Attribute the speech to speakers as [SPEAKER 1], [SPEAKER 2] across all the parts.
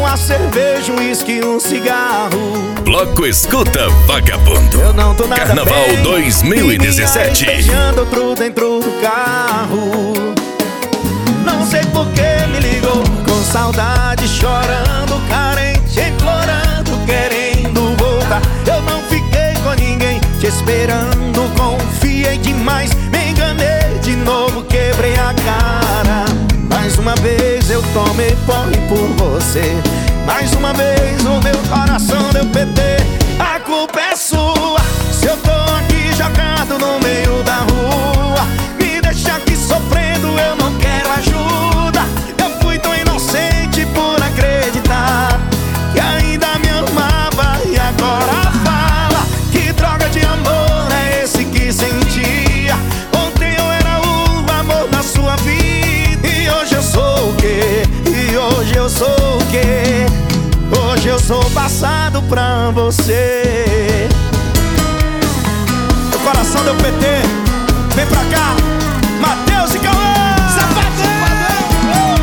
[SPEAKER 1] a cerveja, um uísque, um cigarro.
[SPEAKER 2] Bloco Escuta Vagabundo.
[SPEAKER 1] Eu não tô nada
[SPEAKER 2] Carnaval
[SPEAKER 1] bem.
[SPEAKER 2] 2017.
[SPEAKER 1] E minha ex beijando outro dentro do carro. Não sei por que me ligou, com saudade, chorando, carente, implorando, querendo voltar. Eu não fiquei com ninguém, te esperando, confiei demais, me enganei de novo, quebrei a cara. Mais uma vez eu tomei porre por você. Mais uma vez o meu coração deu PT. A culpa é sua, se eu tô aqui jogado no meio da rua. Me deixa aqui sofrendo, eu não quero ajuda. Eu fui tão inocente por acreditar que ainda me amava e agora fala. Que droga de amor é esse que sentia? Ontem eu era o amor da sua vida e hoje eu sou o quê? E hoje eu sou o quê? Hoje eu sou passado pra você. O coração deu PT. Vem pra cá, Matheus e Cauã. Safadão!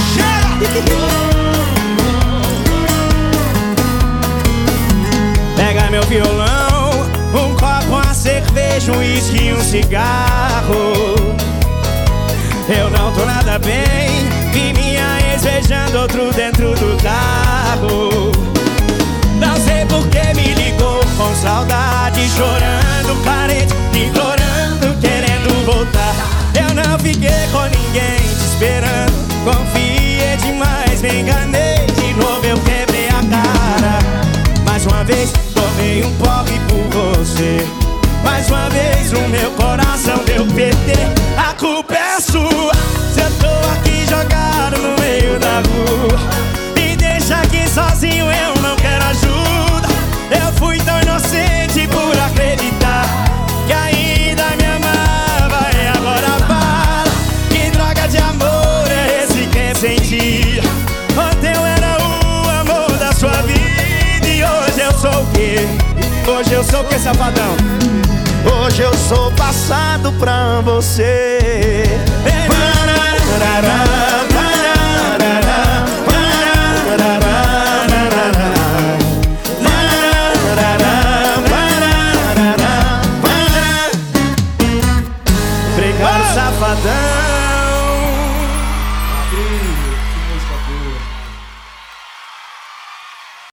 [SPEAKER 1] Pega meu violão, um copo, uma cerveja, um uísque e um cigarro. Eu não tô nada bem, vi minha ex beijando outro dentro do carro. Não sei por que me ligou, com saudade, chorando, carente, implorando, querendo voltar. Eu não fiquei com ninguém, te esperando, confiei demais, me enganei, de novo eu quebrei a cara. Mais uma vez tomei um porre por você. Mais uma vez o meu coração deu PT. A culpa é sua, se eu tô aqui jogado no meio da rua. Me deixa aqui sozinho, eu não quero ajuda. Eu fui tão inocente por acreditar que ainda me amava e agora fala. Que droga de amor é esse que sentia? Ontem eu era o amor da sua vida e hoje eu sou o quê? Hoje eu sou o quê, safadão? Hoje eu sou passado pra você.